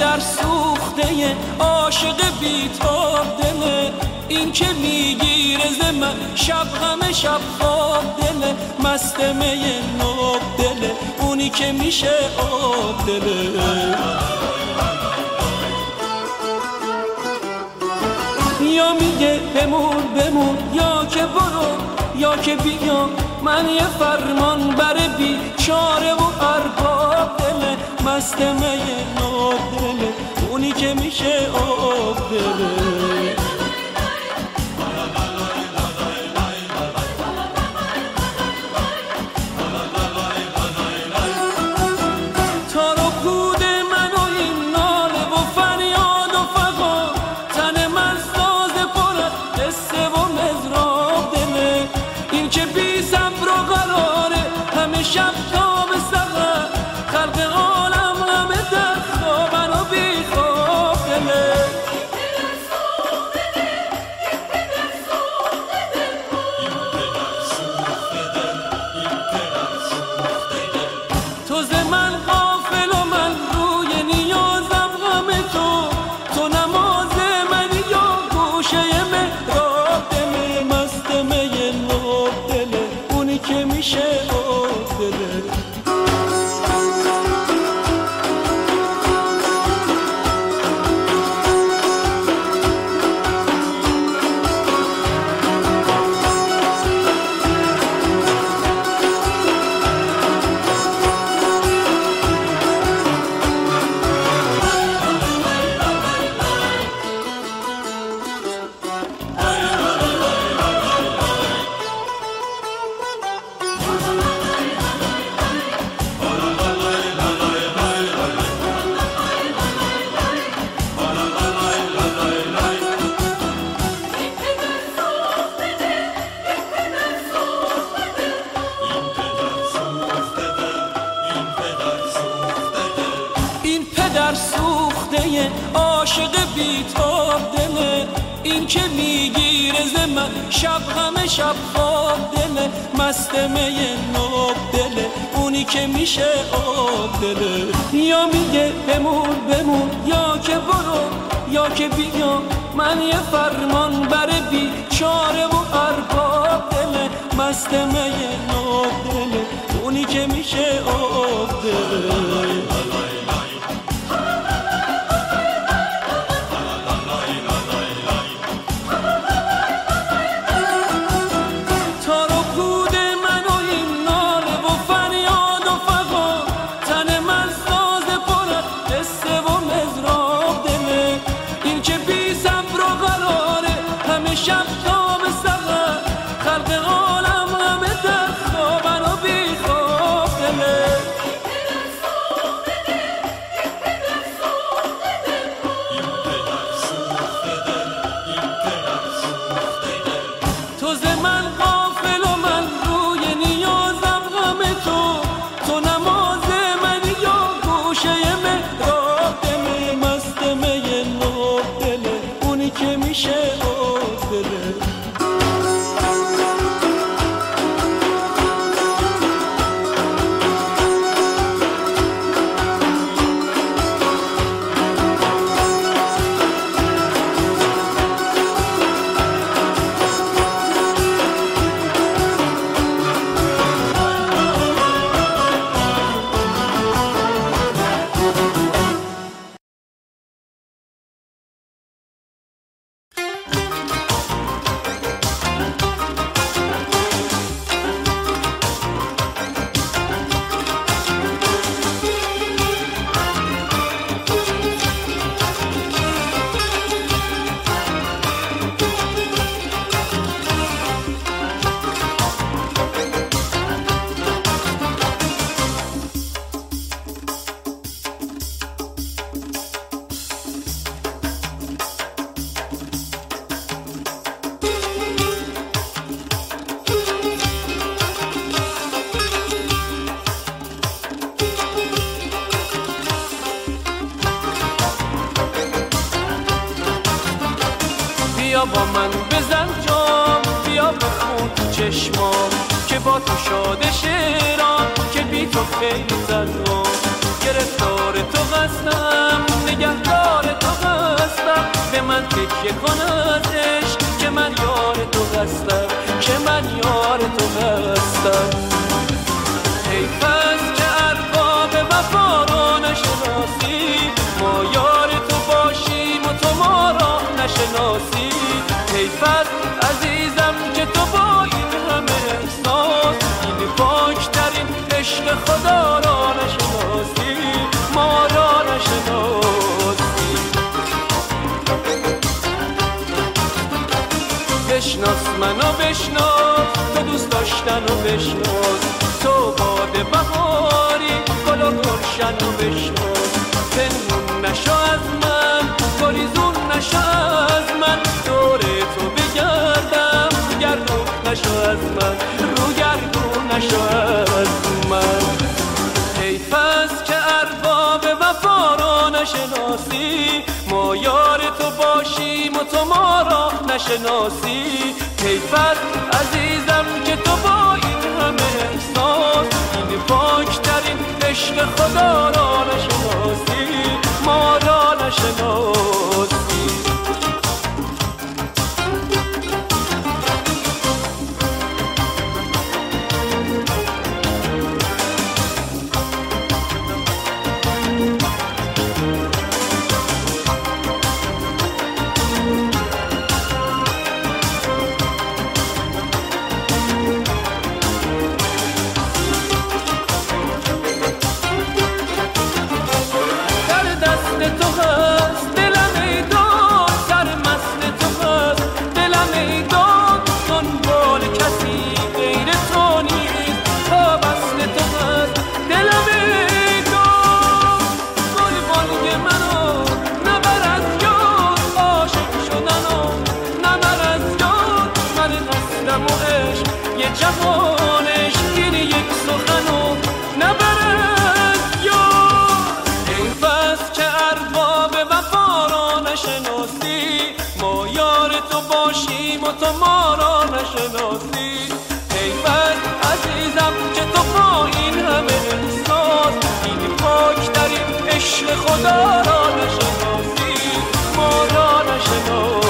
پدر سوخته عاشق بی‌تاب دله، این که میگیره ز من شب همه شب خواب دله، مست می ناب دله، اونی که میشه آب دله. یا میگه بمون یا که برو یا که بیا، من یه فرمان بر بیچاره و ارباب دله، مست می ناب دله، اونی که میشه آب دله. عاشق بی‌تاب دله، این که میگیره ز من شب همه شب خواب دله، مست می ناب دله، اونی که میشه آب دله. یا میگه بمون یا که برو یا که بیا، من یه فرمان بر بیچاره و ارباب دله، مست می ناب دله، اونی که میشه آب دله. بیا با من بزن جام، بیا بخون تو چشمام که با تو شاده شیران، که بی تو خیلی زنم. گرفتار تو هستم نگهدار تو هستم به من تکیه کن از عشق که من یار تو هستم که من یار تو هستم حیف است که ارباب وفا را نشناسی ما یار تو باشیم و تو ما را نشناسی حیف است عزیزم که تو با این همه احساس این پاکترین عشق خدا را نشناسی ما را نشناسی بشناس منو بشناس تو دوست داشتن و بشناس تو باد بهاری گل و گلشن و بشناس پنهون نشو از من گریزون نشو از من دور تو بگردم گردون نشو از من رو گردون نشو از من حیف است که ارباب وفا را نشناسی ما یار تو باشیم و تو ما را نشناسی حیف است عزیزم که تو با این همه احساس این پاکترین عشق خدا را نشناسی ما را نشناسی جوانش این یک سخنو نبرد یا حیف است که ارباب وفا را نشناسی ما یار تو باشیم و تو ما را نشناسی حیف است عزیزم که تو با این همه احساس این پاکترین عشق خدا را نشناسی ما را نشناسی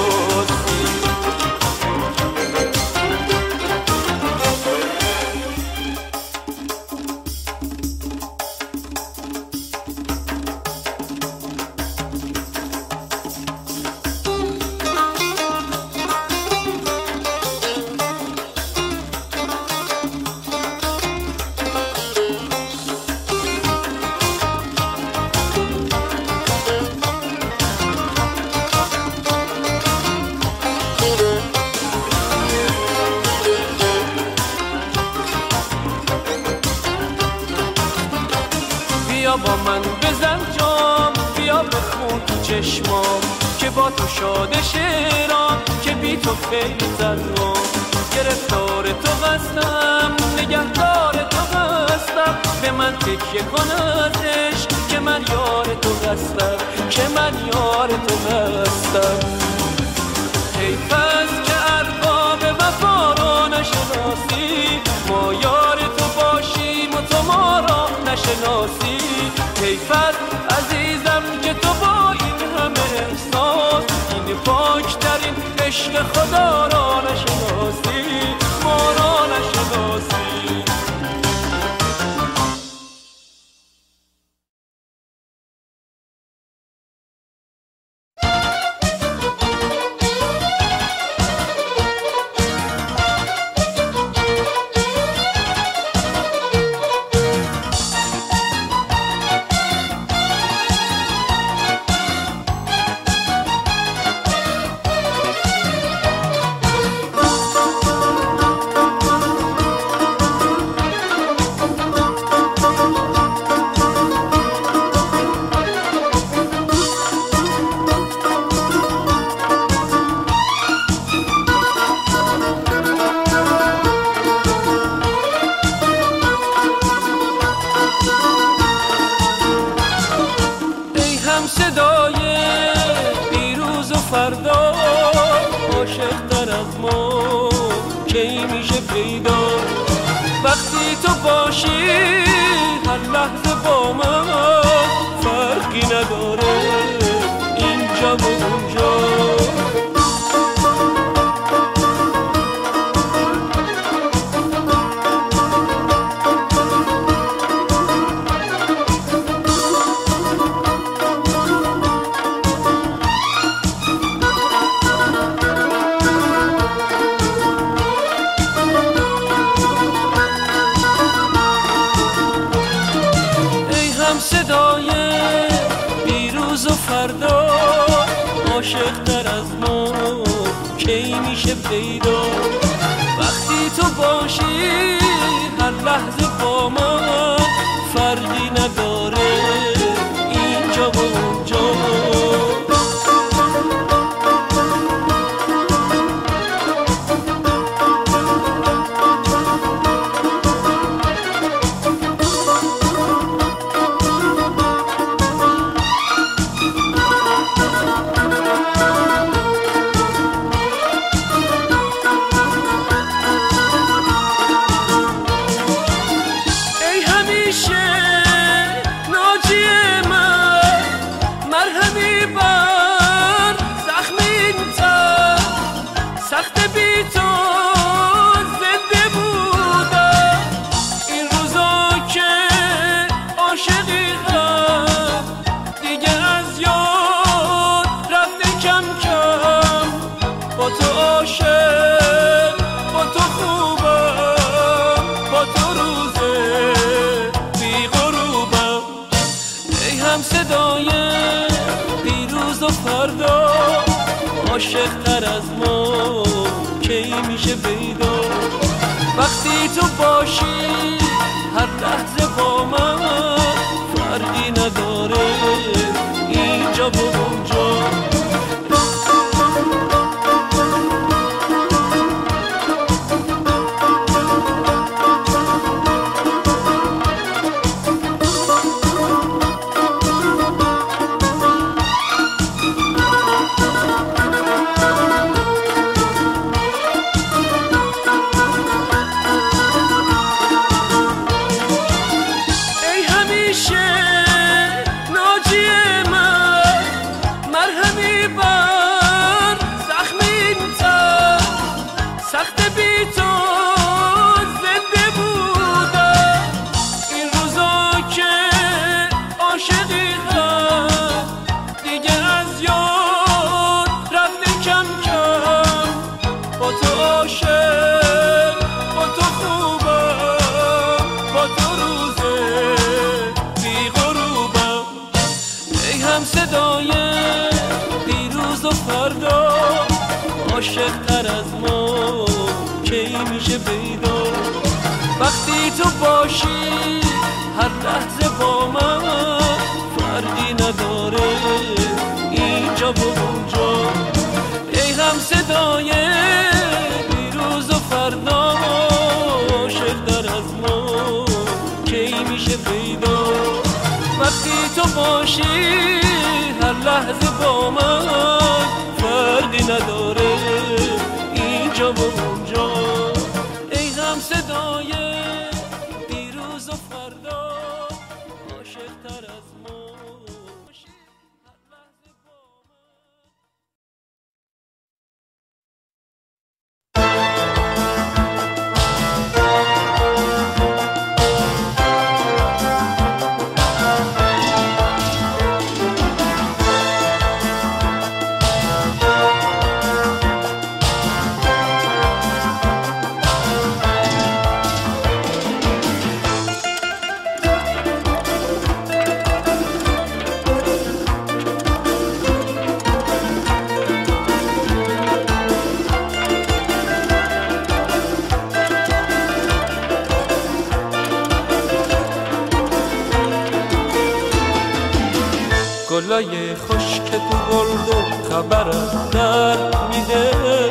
بیا با من بزن جام بیا بخون تو چشمام که با تو شاده شعرام که بی تو خیلی تنهام گرفتار تو هستم نگهدار تو هستم به من تکیه کن از عشق که من یار تو هستم که من یار تو هستم حیف است که ارباب وفا را نشناسی ما یار تو باشیم و تو ما را نشناسی حیف است عزیزم که تو با این همه احساس این پاکترین عشق خدا را نشناسی ما را نشناسی فردا عاشق تر از ما کی میشه پیدا وقتی تو باشی هر لحظه با من نداره اینجا و اونجا. صدای دیروز و فردا عاشق تر از ما کی میشه پیدا؟ وقتی تو باشی هر لحظه با من فرقی نداره اینجا و اونجا. صدای دیروز و فردا عاشق تر از ما کی میشه پیدا؟ وقتی تو باشی هر لحظه با من فرقی نداره اینجا و اونجا. صدای دیروز و فردا عاشق تر از ما کی میشه پیدا؟ وقتی تو باشی هر لحظه با من فرقی نداره اینجا و اونجا. ای هم صدای دیروز و فردا عاشق تر از ما کی میشه پیدا؟ وقتی تو باشی هر لحظه با من فرقی نداره اینجا و اونجا. ای هم صدای دیروز و فردا عاشق تر از ما. گلای خشک تو گلدون خبرم در میده،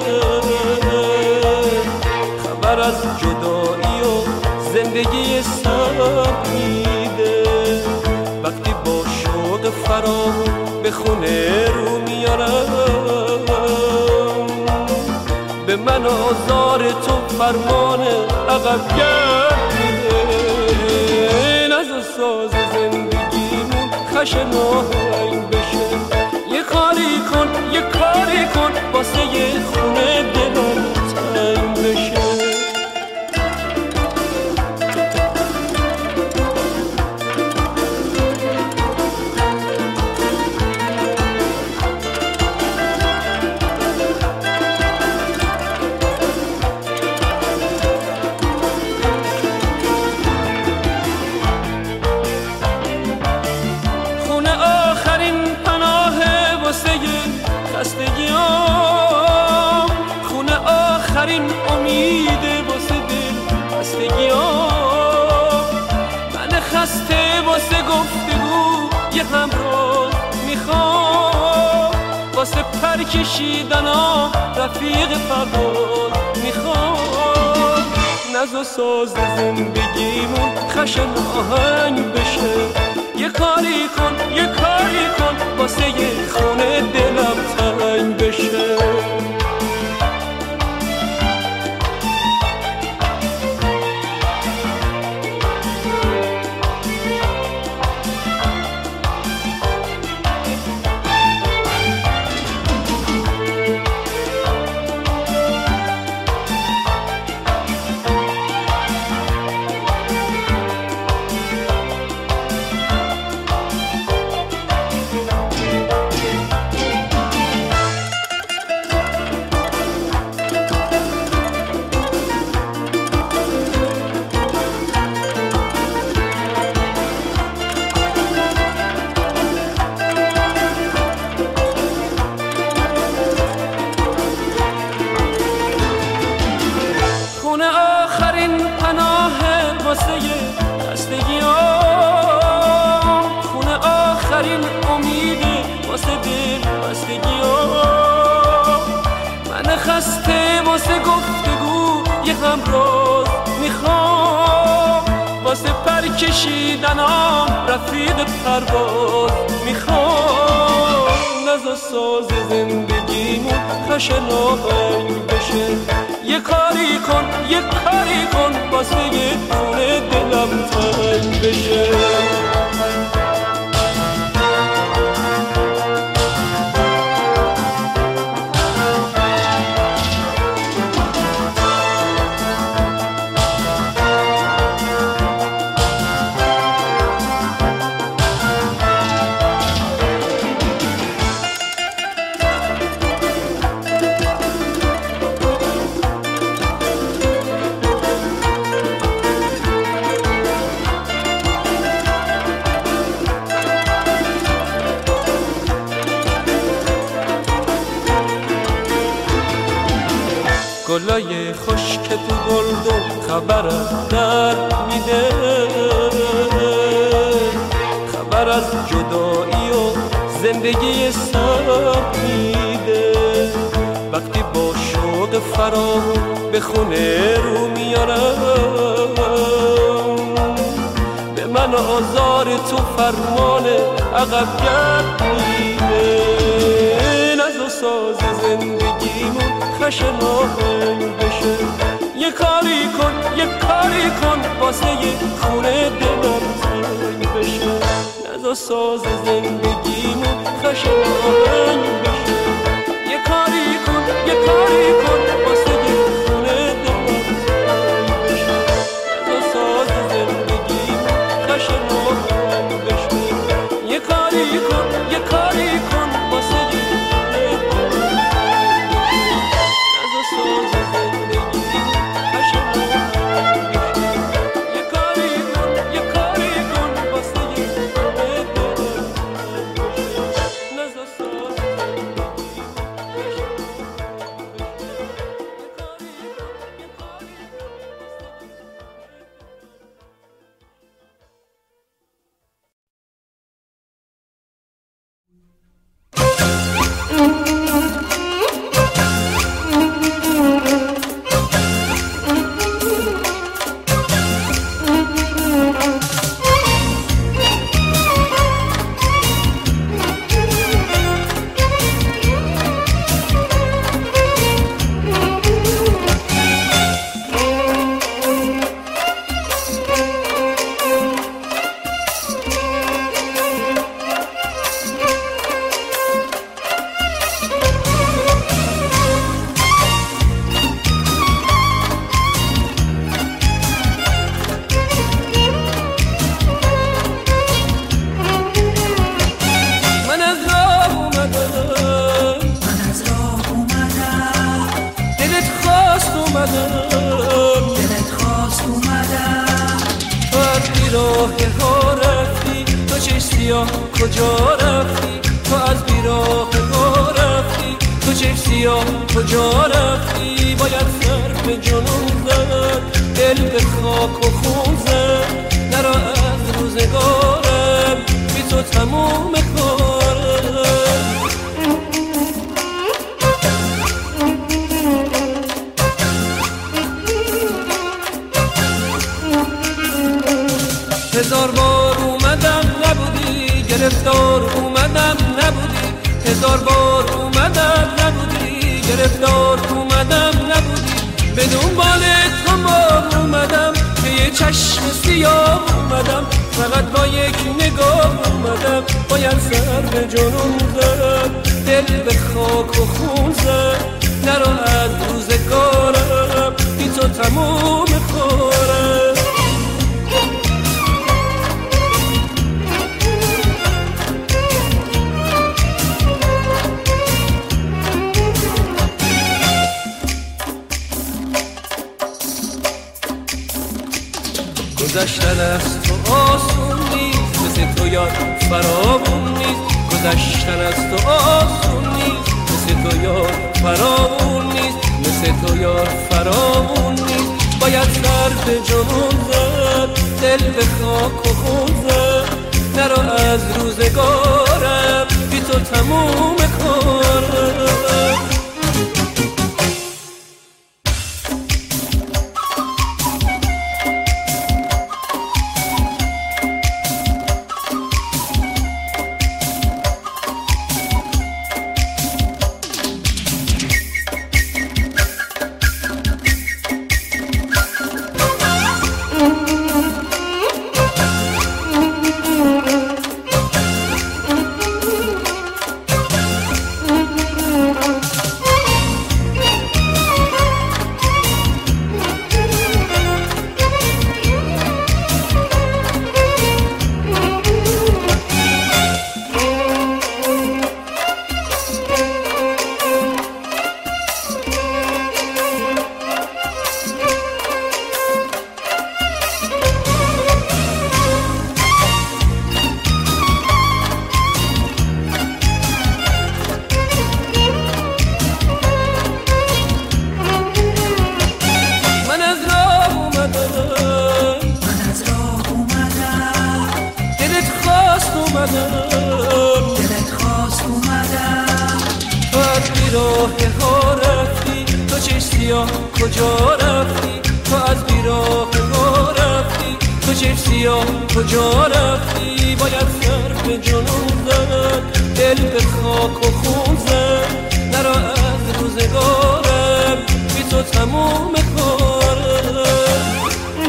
خبر از جدایی و زندگی سر میده. وقتی با شوق فراغون به خونه رو میارم، به من آزار تو فرمان عقب گرد میده. ناز و ساز زندگیمون خشن و کن واسه یه خونه دلم تنگ بشه. خونه آخرین امیده واسه دل خستگیام. من خسته واسه گفتگو یه همراه میخوام، واسه پر کشیدنام رفیق پرواز میخوام. نز و ساز زندگیمون خشن آهنگ بشه. یه کاری کن یه کاری کن واسه یه خونه دلم تنگ بشه. خونه آخرین امیده واسه دل خستگیام. من خسته واسه گفتگو یه همراز میخوام، واسه پر کشیدنام رفیق پرواز میخوام. نزا ساز زندگیمون خشن آهنگ بشه. یه کاری کن یه کاری کن واسه یه خونه دلم تنگ بشه. گلای خشک تو گلدون خبرم در میده، خبر از جدایی و زندگی سخت میده. وقتی با شوق فراغون به خونه رو میارم، به من آزار تو فرمان عقب گرد میده. نز و ساز زندگیمون خشن آهنگ بشه. یه کاری کن یه کاری کن واسه یه خونه دلم تنگ بشه. نز و ساز زندگیمون خشن آهنگ بشه. یه کاری کن یه کاری کن واسه یه خونه دلم تنگ بشه. نز و ساز زندگیمون خشن آهنگ بشه. یه کاری کن یه کاری کن واسه یه راه ها رفتی تو چه سیاه کجا رفتی تو از بیراه ها رفتی تو چه سیاه کجا رفتی باید سر به جنون زد دل به خاک و خون زد نرا از روزگارم بی تو تموم کارم هزار بار اومدم نبودی گرفتار اومدم نبودی هزار بار اومدم نبودی گرفتار اومدم نبودی به دنبال تو ما اومدم که یه چشم سیاه اومدم فقط با یک نگاه اومدم باید سر به جنون زد دل به خاک و خون زد نرا از روزگارم بی تو تموم کارم گذشتن از تو آسون نیست مثل تو یاد فراوون نیست گذشتن از تو آسون نیست مثل تو یاد فراوون نیست مثل تو یاد فراوون نیست باید سر به جنون زد دل به خاک و خون زد نرا از روزگارم بی تو تموم کارم کجا رفتی تو از بیراه ها رفتی تو چه سیاه کجا رفتی باید سر به جنون زد دل به خاک و خون زد نرا از روزگارم بی تو تموم کارم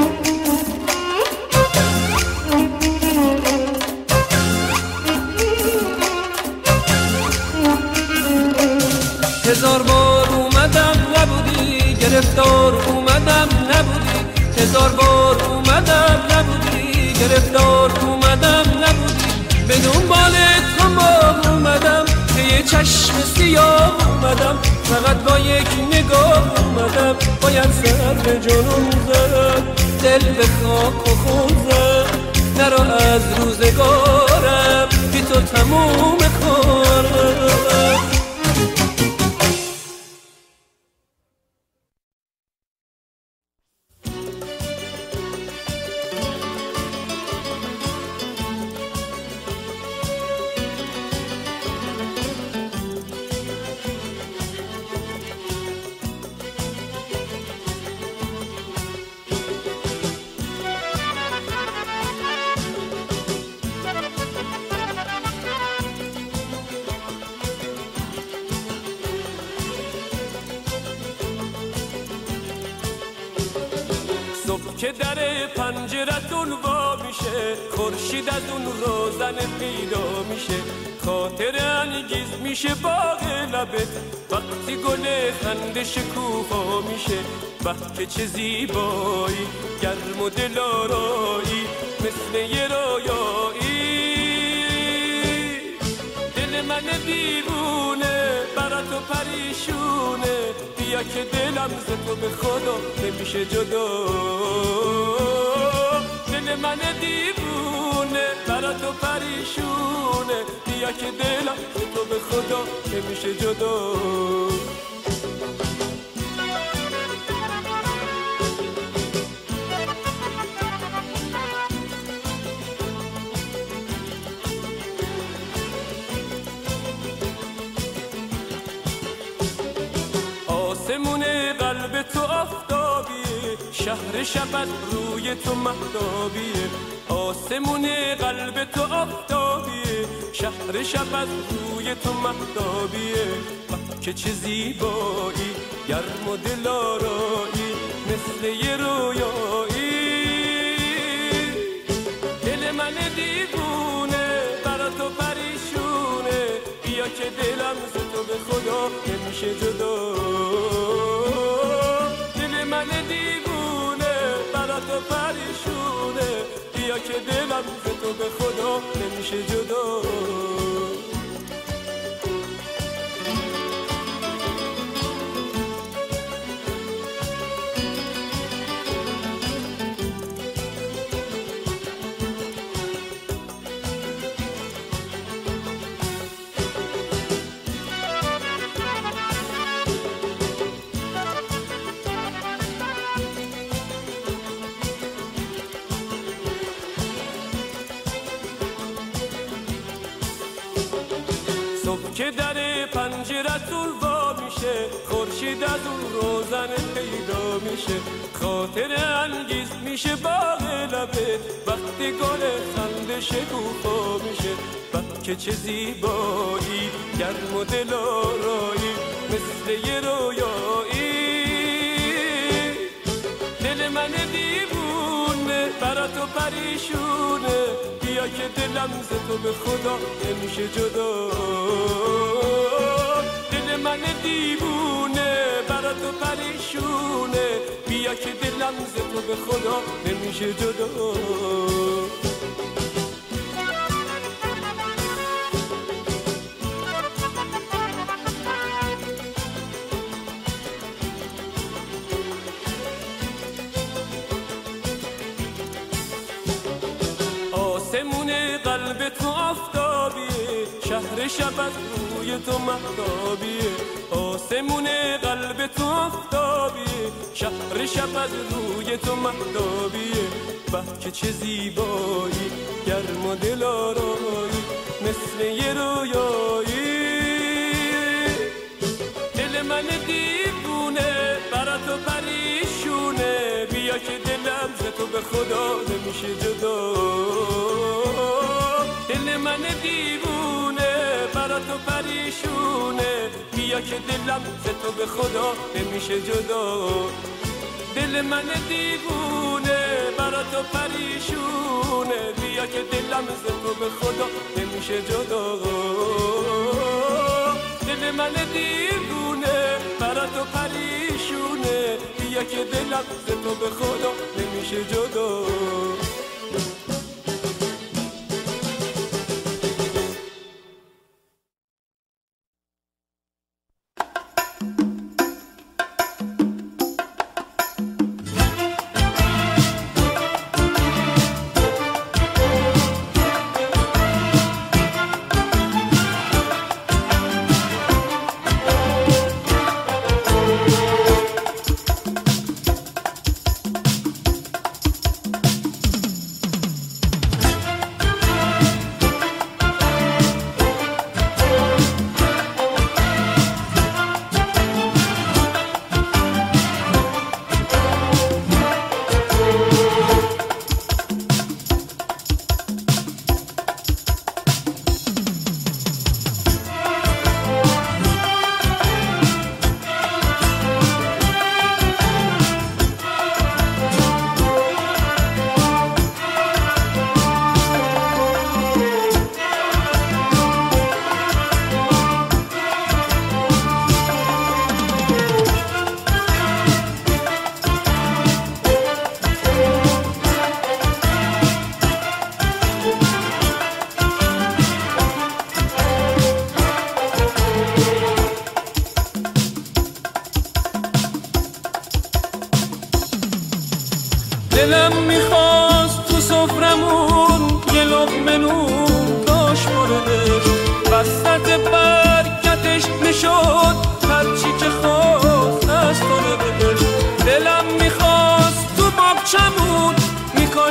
هزار بار اومدم نبودی گرفتار اومدم نبودی هزار بار اومدم نبودی گرفتار اومدم نبودی به دنبال تو ما اومدم که یه چشم سیاه اومدم فقط با یک نگاه اومدم باید سر به جنون زد دل به خاک و خون زد نرا از روزگارم بی تو تموم کارم که در پنجرتون وا میشه خورشید از اون روزن پیدا میشه خاطر انگیز میشه باغ لبت وقتی گل خنده شکوفا میشه به که چه زیبایی گرم و دلارایی مثل یه رویایی دل من دیوونه برات و پریشونه بیا که دلم ز تو به خدا نمیشه جدا دل من دیوونه بیا که دلم تو به خدا نمیشه جدا. آسمون قلب تو آفتابیه، شهر شب از روی تو مهتابیه. آسمون قلب تو آفتابیه، شهر شب از روی تو مهتابیه. که چه زیبایی، گرم و دلارایی، مثل یه رویایی. دل من دیوونه برا تو پریشونه، بیا که دلم ز تو به خدا نمیشه جدا. دل من دیوونه برا تو پریشونه، بیا که دلم ز تو به خدا نمیشه جدا. صبح که در پنجرتون وا میشه، خورشید از اون روزن پیدا میشه. خاطر انگیز میشه باغ لبت، وقتی گل خنده شکوفا میشه. که چه زیبایی، گرم و دلارایی، مثل یه رویایی. دل من دیوونه برا تو پریشونه، بیا که دلم ز تو به خدا نمیشه جدا. دل من دیوونه برا تو پریشونه، بیا که دلم ز تو به خدا نمیشه جدا. آسمون قلب تو آفتابیه، شهر شب از روی تو مهتابیه. آسمون قلب تو آفتابیه، شهر شب از روی تو مهتابیه. که چه زیبایی، گرم و دلارایی، مثل یه رویایی. دل من دیوونه برا تو پریشونه، بیا که دلم ز تو به خدا نمیشه جدا. دل من دیوونه برا تو پریشونه، بیا که دلم ز تو به خدا نمیشه جدا. دل من دیوونه برا تو پریشونه، بیا که دلم ز تو به خدا نمیشه جدا. دل من دیوونه برا تو پریشونه، بیا که دلم ز تو به خدا نمیشه جدا.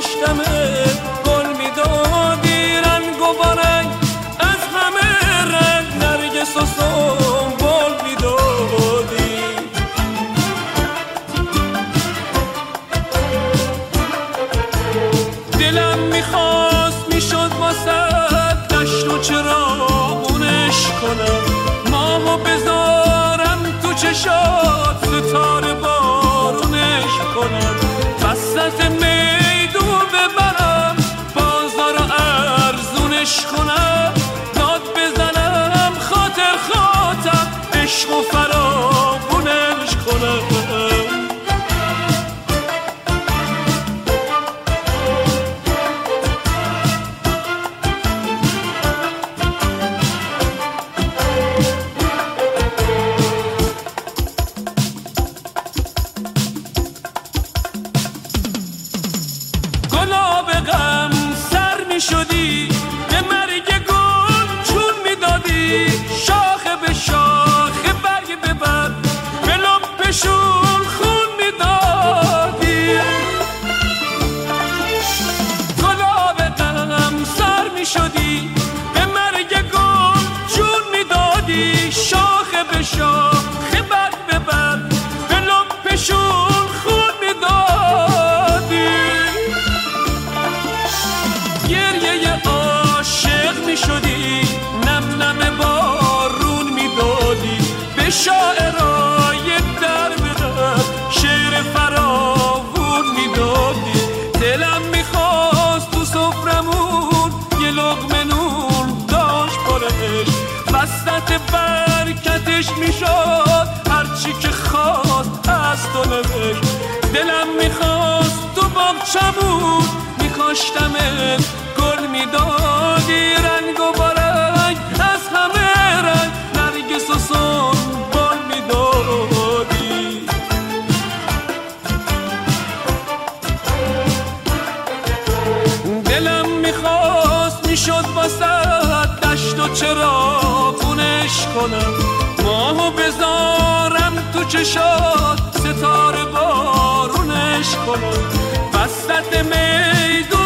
میکاشتمه گل میدادی رنگ و بارنگ از همه رنگ نرگس و سنبل میدادی دلم میخواست میشد واسه دشت و چراغونش کنم ماهو بذارم تو چشات ستاره بارونش کنم وسط میدون ببرم بازار ارزونش کنم داد بزنم خاطر عشق و فراوونش کنم گلاب غم سر می شدی به مرگ گل چون می دادی شاخه به شاخه برگ به برگ به لپشون خون می دادی گلاب غم سر می شدی به مرگ گل چون می دادی شاخه به شاخه برگ به برگ به لپشون خون می دادی گریه عاشق می شدی نم نم بارون می دادی به شاعرای در بدر شعر فراوون می دادی دلم می خواست تو سفرمون یه لقمه نون داشت پرش وسط برکتش می شد هرچی که خواست از تو نوشت دلم می خواست تو باغچمون می کاشتمت گل میدادی رنگ و بارنگ از همه رنگ نرگس و سنبل میدادی دلم میخواست میشد واسه دشت و چراغونش کنم ماهو بذارم تو چشات ستاره بارونش کنم وسط میدون